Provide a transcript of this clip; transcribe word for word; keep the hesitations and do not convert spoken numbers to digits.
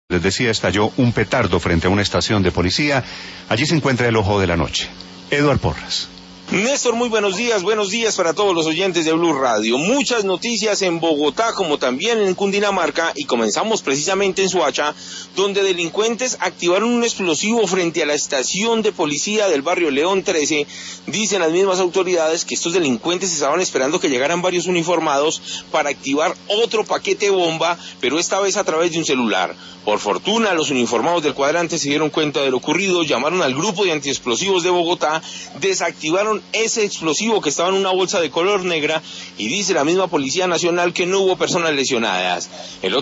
Les decía, estalló un petardo frente a una estación de policía. Allí se encuentra el ojo de la noche. Eduard Porras. Néstor, muy buenos días, buenos días para todos los oyentes de Blue Radio. Muchas noticias en Bogotá, como también en Cundinamarca, y comenzamos precisamente en Soacha, donde delincuentes activaron un explosivo frente a la estación de policía del barrio León trece. Dicen las mismas autoridades que estos delincuentes estaban esperando que llegaran varios uniformados para activar otro paquete bomba, pero esta vez a través de un celular. Por fortuna, los uniformados del cuadrante se dieron cuenta de lo ocurrido, llamaron al grupo de antiexplosivos de Bogotá, desactivaron ese explosivo que estaba en una bolsa de color negra y dice la misma Policía Nacional que no hubo personas lesionadas. El otro